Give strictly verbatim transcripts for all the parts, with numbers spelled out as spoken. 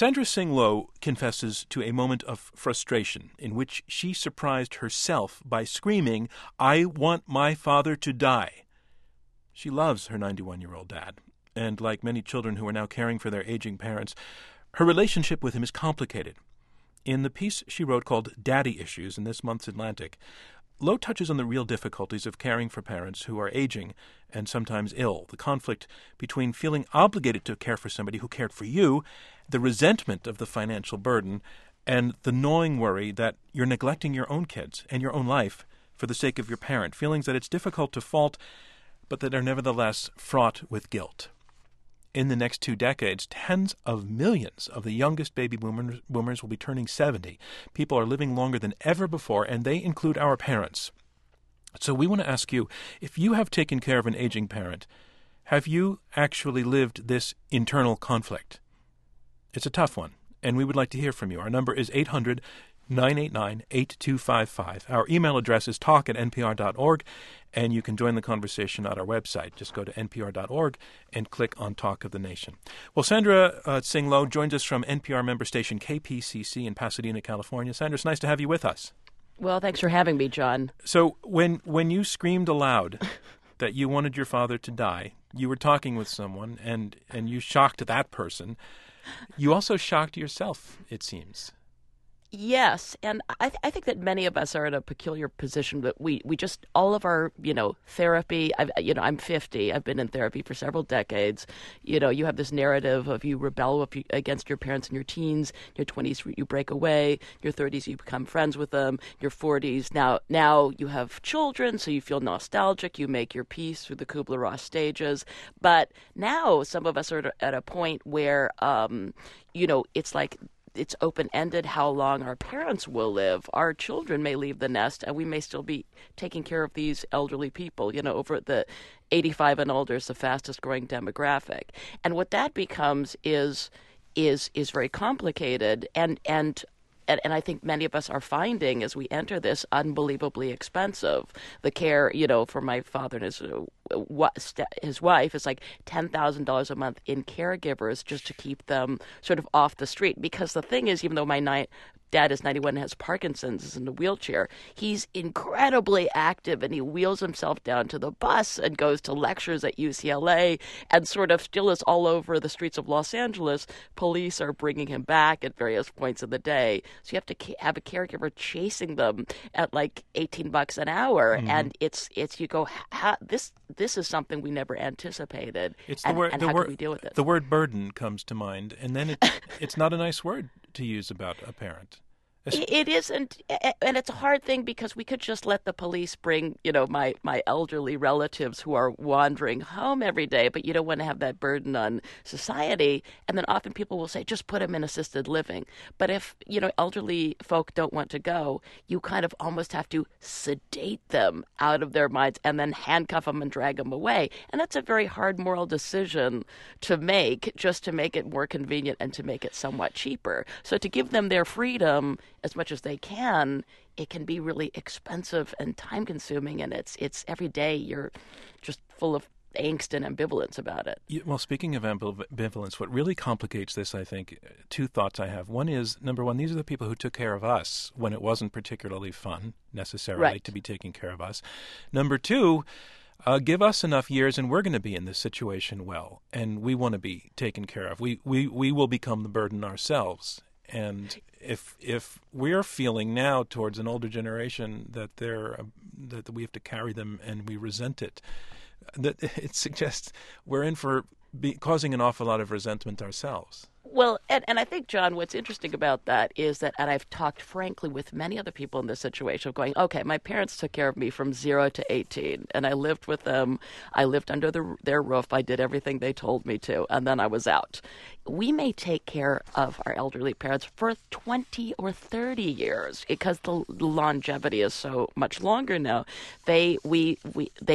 Sandra Singh Low confesses to a moment of frustration in which she surprised herself by screaming, "I want my father to die." She loves her ninety-one-year-old dad, and like many children who are now caring for their aging parents, her relationship with him is complicated. In the piece she wrote called Daddy Issues in this month's Atlantic, Low touches on the real difficulties of caring for parents who are aging and sometimes ill, the conflict between feeling obligated to care for somebody who cared for you, the resentment of the financial burden, and the gnawing worry that you're neglecting your own kids and your own life for the sake of your parent, feelings that it's difficult to fault, but that are nevertheless fraught with guilt. In the next two decades, tens of millions of the youngest baby boomers, boomers will be turning seventy. People are living longer than ever before, and they include our parents. So we want to ask you, if you have taken care of an aging parent, have you actually lived this internal conflict? It's a tough one, and we would like to hear from you. Our number is eight hundred, nine eight nine, eight two five five. Our email address is talk at n p r dot org, and you can join the conversation at our website. Just go to n p r dot org and click on Talk of the Nation. Well, Sandra uh, Singh Low joins us from N P R member station K P C C in Pasadena, California. Sandra, it's nice to have you with us. Well, thanks for having me, John. So when when you screamed aloud that you wanted your father to die, you were talking with someone, and, and you shocked that person. You also shocked yourself, it seems. Yes, and I, th- I think that many of us are in a peculiar position that we, we just, all of our, you know, therapy, I've, you know, I'm fifty, I've been in therapy for several decades. You know, you have this narrative of you rebel if you, against your parents in your teens, your twenties you break away, your thirties you become friends with them, your forties, now now you have children, so you feel nostalgic, you make your peace through the Kubler-Ross stages. But now some of us are at a point where, um, you know, it's like, it's open-ended how long our parents will live. Our children may leave the nest, and we may still be taking care of these elderly people. You know, over the eighty-five and older is the fastest-growing demographic. And what that becomes is is is very complicated, and and. And, and I think many of us are finding, as we enter this, unbelievably expensive. The care, you know, for my father and his uh, his wife is like ten thousand dollars a month in caregivers just to keep them sort of off the street. Because the thing is, even though my ni- dad is ninety-one and has Parkinson's, is in a wheelchair, he's incredibly active, and he wheels himself down to the bus and goes to lectures at U C L A and sort of still is all over the streets of Los Angeles. Police are bringing him back at various points of the day. So you have to have a caregiver chasing them at like eighteen bucks an hour. Mm-hmm. And it's, it's you go, how, this this is something we never anticipated. It's and, the word, and the how word, can we deal with it? The word burden comes to mind, and then it, it's not a nice word to use about a parent. It isn't, and it's a hard thing because we could just let the police bring, you know, my, my elderly relatives who are wandering home every day, but you don't want to have that burden on society. And then often people will say, just put them in assisted living. But if, you know, elderly folk don't want to go, you kind of almost have to sedate them out of their minds and then handcuff them and drag them away. And that's a very hard moral decision to make, just to make it more convenient and to make it somewhat cheaper. So to give them their freedom as much as they can, it can be really expensive and time-consuming, and it's it's every day you're just full of angst and ambivalence about it. Well, speaking of ambivalence, what really complicates this, I think, two thoughts I have. One is, number one, these are the people who took care of us when it wasn't particularly fun, necessarily, right. to be taking care of us. Number two, uh, give us enough years and we're going to be in this situation well, and we want to be taken care of. We, we, we will become the burden ourselves. And if if we're feeling now towards an older generation that they're uh, that we have to carry them and we resent it, that it suggests we're in for be, causing an awful lot of resentment ourselves. Well, and, and I think, John, what's interesting about that is that, and I've talked frankly with many other people in this situation of going, okay, my parents took care of me from zero to eighteen, and I lived with them. I lived under the, their roof. I did everything they told me to, and then I was out. We may take care of our elderly parents for twenty or thirty years because the longevity is so much longer now. They, we, we, they don't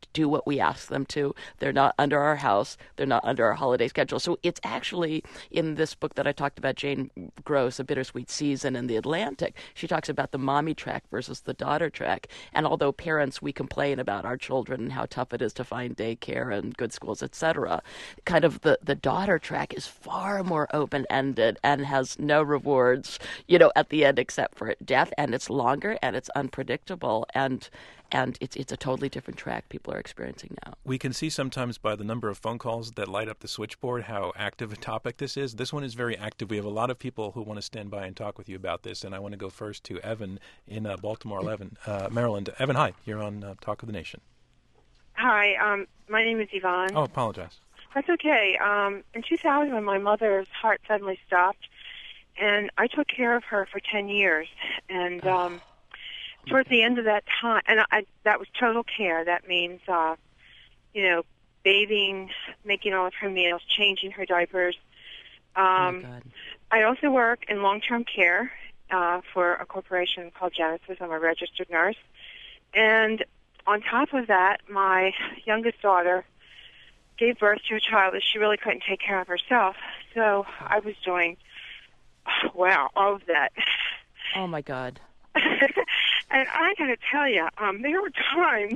do what we ask them to. They're not under our house. They're not under our holiday schedule. So it's actually in this book that I talked about, Jane Gross, A Bittersweet Season in the Atlantic, she talks about the mommy track versus the daughter track. And although parents, we complain about our children and how tough it is to find daycare and good schools, et cetera, kind of the, the daughter track is far more open-ended and has no rewards, you know, at the end except for death. And it's longer and it's unpredictable. And And it's it's a totally different track people are experiencing now. We can see sometimes by the number of phone calls that light up the switchboard how active a topic this is. This one is very active. We have a lot of people who want to stand by and talk with you about this, and I want to go first to Evan in uh, Baltimore, eleven, uh, Maryland. Evan, hi. You're on uh, Talk of the Nation. Hi, um, my name is Yvonne. Oh, apologize. That's okay. Um, in two thousand, when my mother's heart suddenly stopped, and I took care of her for ten years, and um, towards the end of that time, and I, that was total care. That means, uh, you know, bathing, making all of her meals, changing her diapers. Um, oh, I also work in long-term care uh, for a corporation called Genesis. I'm a registered nurse. And on top of that, my youngest daughter gave birth to a child that she really couldn't take care of herself. So I was doing, wow, all of that. Oh, my God. And I got to tell you, um, there were times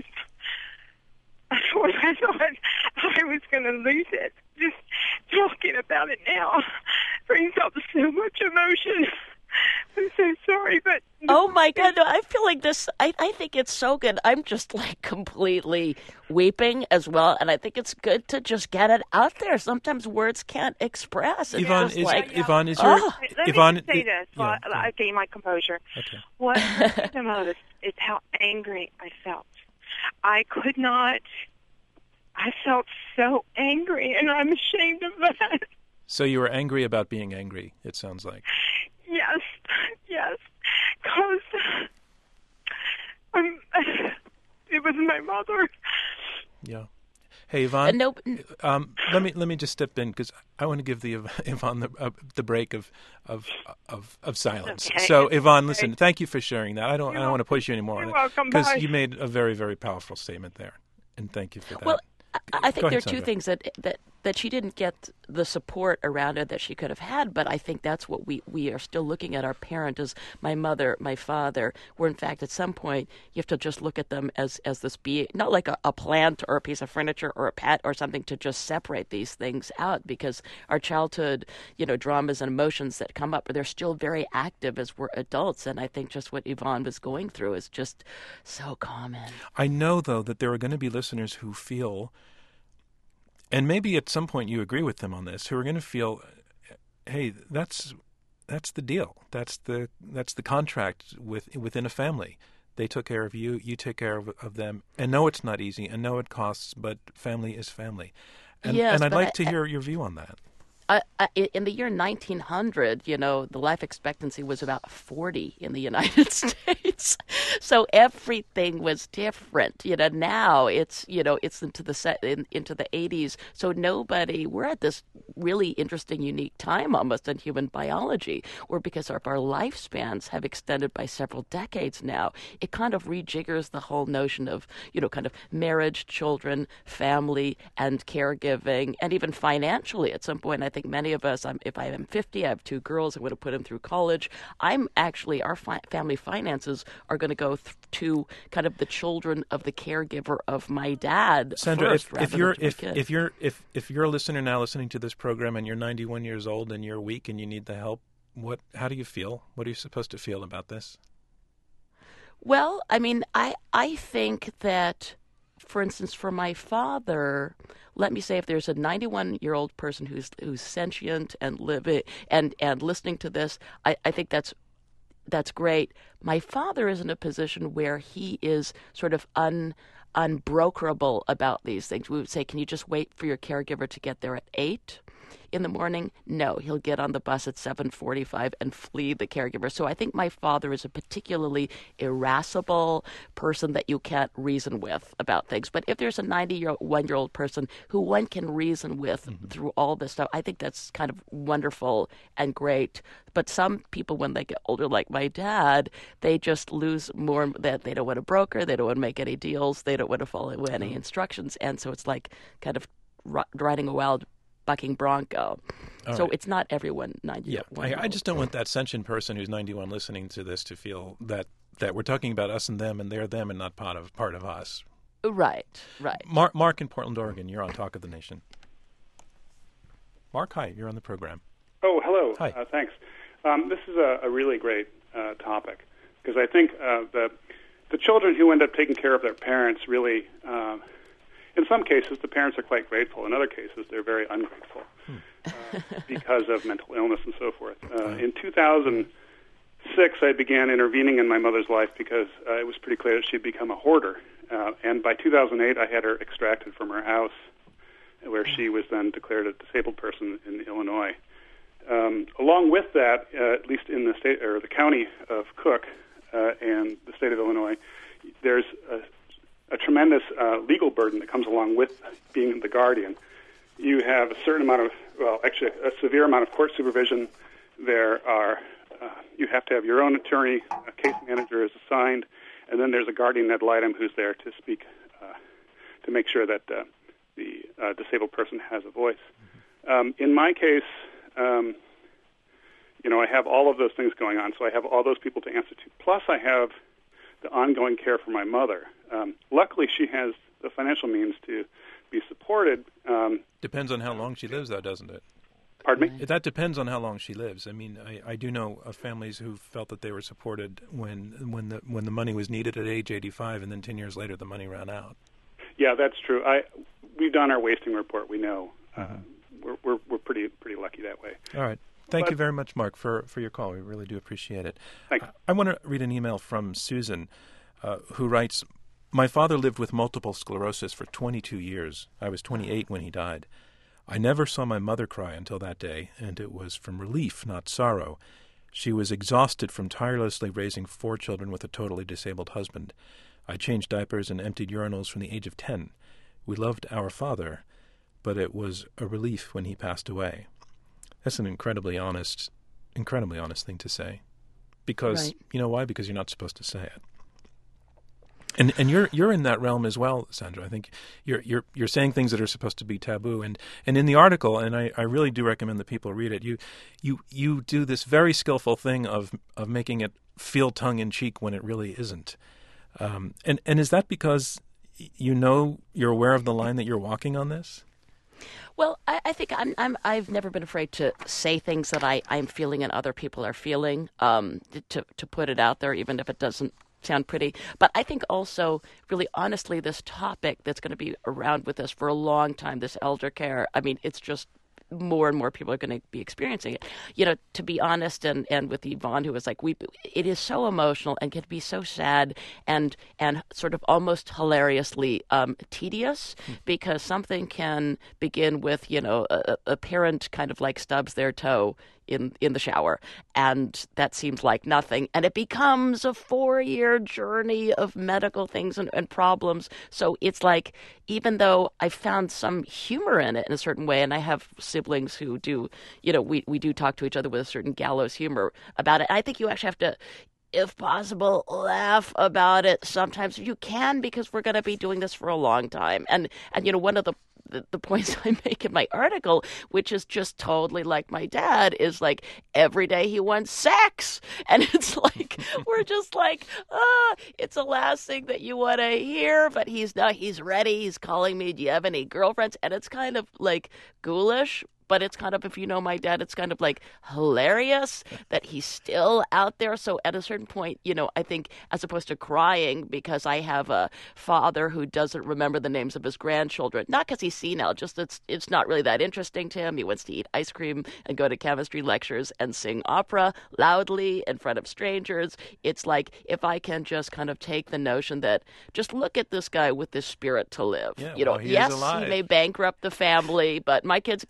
when I thought I was going to lose it. Just talking about it now brings up so much emotion. I'm so sorry, but... Oh, my God. No, I feel like this... I, I think it's so good. I'm just, like, completely weeping as well, and I think it's good to just get it out there. Sometimes words can't express. It's Yvonne, just is, like, Yvonne, is your... Oh. Let Yvonne, me just say it, this while yeah, I gain my composure. Okay. What hurt me the most is how angry I felt. I could not... I felt so angry, and I'm ashamed of that. So you were angry about being angry, it sounds like. Yes, yes, because um, it was my mother. Yeah. Hey, Yvonne. Uh, no, um, let me let me just step in because I want to give the Yvonne the uh, the break of of of, of silence. Okay. So, Yvonne, Okay. listen. Thank you for sharing that. I don't You're I don't want to push you anymore You're on welcome. because Bye. you made a very very powerful statement there, and thank you for that. Well, I, I think Go there are ahead, two Sandra. things that, that that she didn't get the support around her that she could have had, but I think that's what we, we are still looking at our parent as my mother, my father, where in fact at some point you have to just look at them as, as this being, not like a, a plant or a piece of furniture or a pet or something to just separate these things out because our childhood, you know, dramas and emotions that come up, they're still very active as we're adults. And I think just what Yvonne was going through is just so common. I know, though, that there are going to be listeners who feel, and maybe at some point you agree with them on this, who are going to feel, hey, that's that's the deal. That's the that's the contract with within a family. They took care of you, you take care of, of them. And no, it's not easy, and no, it costs, but family is family. And, Yes, and I'd but like I- to hear your view on that. Uh, uh, in the year nineteen hundred, you know, the life expectancy was about forty in the United States. So everything was different. You know, now it's, you know, it's into the set, in, into the eighties. So nobody, we're at this really interesting, unique time almost in human biology, where because of our lifespans have extended by several decades now, it kind of rejiggers the whole notion of, you know, kind of marriage, children, family, and caregiving, and even financially at some point. I think many of us, I'm, if I am fifty, I have two girls, I would have put them through college. I'm actually, our fi- family finances are going to go th- to kind of the children of the caregiver of my dad. Sandra, first, if, rather if than you're to my if, kid. if you're if if you're a listener now listening to this program and you're ninety-one years old and you're weak and you need the help, what how do you feel? What are you supposed to feel about this? Well, I mean, I I think that, for instance, for my father, let me say if there's a ninety-one-year-old person who's who's sentient and living and, and listening to this, I, I think that's that's great. My father is in a position where he is sort of un unbrokerable about these things. We would say, can you just wait for your caregiver to get there at eight? in the morning? No, he'll get on the bus at seven forty-five and flee the caregiver. So I think my father is a particularly irascible person that you can't reason with about things. But if there's a ninety-one-year-old person who one can reason with mm-hmm. through all this stuff, I think that's kind of wonderful and great. But some people, when they get older, like my dad, they just lose more. That they don't want to broker, they don't want to make any deals, they don't want to follow any instructions, and so it's like kind of riding a wild bucking bronco. All so right. It's not everyone ninety-one. Yeah, I, I just don't want that sentient person who's ninety-one listening to this to feel that that we're talking about us and them, and they're them and not part of part of us. Right, right. Mark, Mark in Portland, Oregon, you're on Talk of the Nation. Mark, hi, you're on the program. Oh, hello. Hi. Uh, thanks. Um, this is a, a really great uh, topic because I think uh, the the children who end up taking care of their parents really, uh, in some cases, the parents are quite grateful. In other cases, they're very ungrateful hmm. uh, because of mental illness and so forth. Uh, in two thousand six, I began intervening in my mother's life because uh, it was pretty clear that she'd become a hoarder. Uh, and by two thousand eight, I had her extracted from her house, where she was then declared a disabled person in Illinois. Um, along with that, uh, at least in the state or the county of Cook uh, and the state of Illinois, there's a, a tremendous uh, legal burden that comes along with being the guardian. You have a certain amount of, well, actually a severe amount of court supervision. There are, uh, you have to have your own attorney, a case manager is assigned, and then there's a guardian ad litem who's there to speak, uh, to make sure that uh, the uh, disabled person has a voice. Um, in my case, um, you know, I have all of those things going on, so I have all those people to answer to. Plus, I have the ongoing care for my mother. Um, luckily, she has the financial means to be supported. Um, depends on how long she lives, though, doesn't it? Pardon me? That depends on how long she lives. I mean, I, I do know of families who felt that they were supported when when the when the money was needed at age eighty-five, and then ten years later the money ran out. Yeah, that's true. I we've done our wasting report. We know. Uh, mm-hmm. We're, we're we're pretty pretty lucky that way. All right. Thank but, you very much, Mark, for, for your call. We really do appreciate it. Thanks. I, I want to read an email from Susan, uh, who writes, "My father lived with multiple sclerosis for twenty-two years. I was twenty-eight when he died. I never saw my mother cry until that day, and it was from relief, not sorrow. She was exhausted from tirelessly raising four children with a totally disabled husband. I changed diapers and emptied urinals from the age of ten. We loved our father, but it was a relief when he passed away." That's an incredibly honest, incredibly honest thing to say. Because, right. You know why? Because you're not supposed to say it. And and you're you're in that realm as well, Sandra. I think you're you're you're saying things that are supposed to be taboo. And, and in the article, and I, I really do recommend that people read it, you you you do this very skillful thing of of making it feel tongue in cheek when it really isn't. Um, and, and is that because you know you're aware of the line that you're walking on this? Well, I, I think I'm, I'm, I've never been afraid to say things that I, I'm feeling and other people are feeling, um, to, to put it out there, even if it doesn't sound pretty. But I think also, really honestly, this topic that's going to be around with us for a long time, this elder care, I mean, it's just more and more people are going to be experiencing it. You know, to be honest, and, and with Yvonne, who was like, we, it is so emotional and can be so sad and and sort of almost hilariously um, tedious, hmm. because something can begin with, you know, a, a parent kind of like stubs their toe in in the shower, and that seems like nothing, and it becomes a four-year journey of medical things and, and problems. So it's like, even though I found some humor in it in a certain way, and I have siblings who do, you know, we, we do talk to each other with a certain gallows humor about it. I think you actually have to, if possible, laugh about it sometimes if you can, because we're going to be doing this for a long time. And, and you know, one of the The, the points I make in my article, which is just totally like my dad, is like every day he wants sex. And it's like, we're just like, ah, it's the last thing that you want to hear, but he's not, he's ready. He's calling me, do you have any girlfriends? And it's kind of like ghoulish, but it's kind of, if you know my dad, it's kind of like hilarious that he's still out there. So at a certain point, you know, I think as opposed to crying because I have a father who doesn't remember the names of his grandchildren, not because he's senile, just it's it's not really that interesting to him. He wants to eat ice cream and go to chemistry lectures and sing opera loudly in front of strangers. It's like, if I can just kind of take the notion that just look at this guy with this spirit to live. Yeah, you know, well, he yes, is alive. He may bankrupt the family, but my kids can go to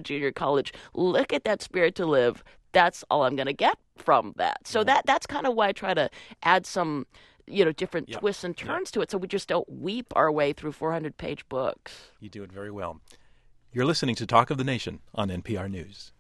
junior college. Look at that Spirit to Live. That's all I'm going to get from that. So that that's kind of why I try to add some, you know, different Yep. twists and turns Yep. to it, so we just don't weep our way through four hundred page books. You do it very well. You're listening to Talk of the Nation on N P R News.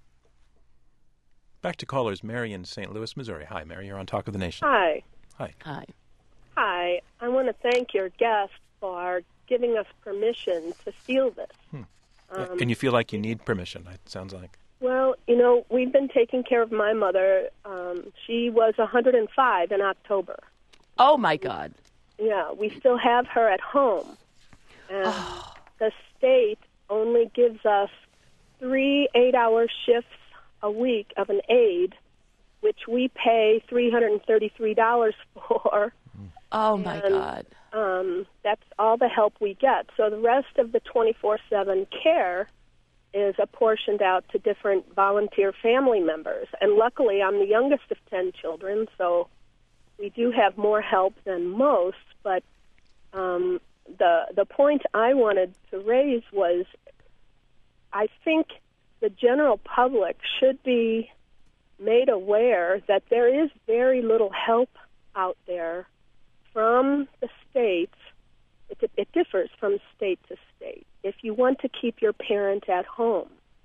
Back to callers. Mary in Saint Louis, Missouri. Hi, Mary. You're on Talk of the Nation. Hi. Hi. Hi. Hi. I want to thank your guest for giving us permission to steal this. Hmm. Um, and you feel like you need permission, it sounds like. Well, you know, we've been taking care of my mother. Um, she was one hundred five in October. Oh, my God. Yeah, we still have her at home. And the state only gives us three eight-hour shifts a week of an aide, which we pay three hundred thirty-three dollars for. Oh, my And, God. Um, that's all the help we get. So the rest of the twenty-four seven care is apportioned out to different volunteer family members. And luckily, I'm the youngest of ten children, so we do have more help than most. But um, the the point I wanted to raise was I think the general public should be made aware that there is very little help out there from the states. It, it differs from state to state. If you want to keep your parent at home,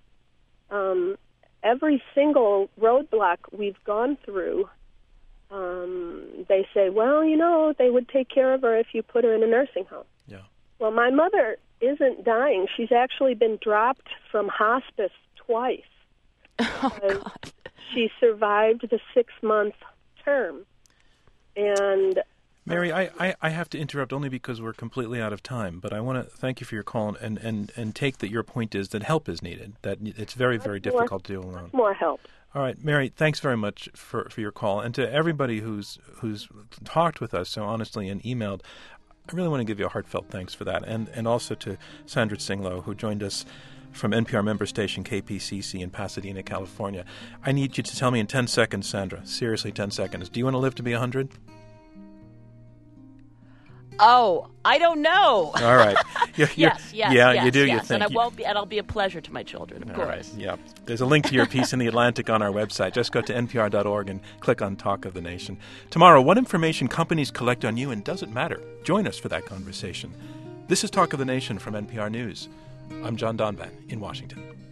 um, every single roadblock we've gone through, um, they say, well, you know, they would take care of her if you put her in a nursing home. Yeah. Well, my mother isn't dying. She's actually been dropped from hospice twice. Oh, God. She survived the six-month term. And Mary, I, I, I have to interrupt only because we're completely out of time, but I want to thank you for your call and, and, and take that your point is that help is needed, that it's very, very more- difficult to do alone. more help. All right, Mary, thanks very much for, for your call. And to everybody who's who's talked with us so honestly and emailed, I really want to give you a heartfelt thanks for that. And, and also to Sandra Singlo, who joined us from N P R member station K P C C in Pasadena, California. I need you to tell me in ten seconds, Sandra, seriously ten seconds, do you want to live to be one hundred? Oh, I don't know. All right. You're, you're, Yes, yes, yeah, yes, you do. yes. You think and I you- won't be, and I'll be a pleasure to my children, of All course. right. Yeah. There's a link to your piece in the Atlantic on our website. Just go to N P R dot org and click on Talk of the Nation. Tomorrow, what information companies collect on you and does it matter? Join us for that conversation. This is Talk of the Nation from N P R News. I'm John Donvan in Washington.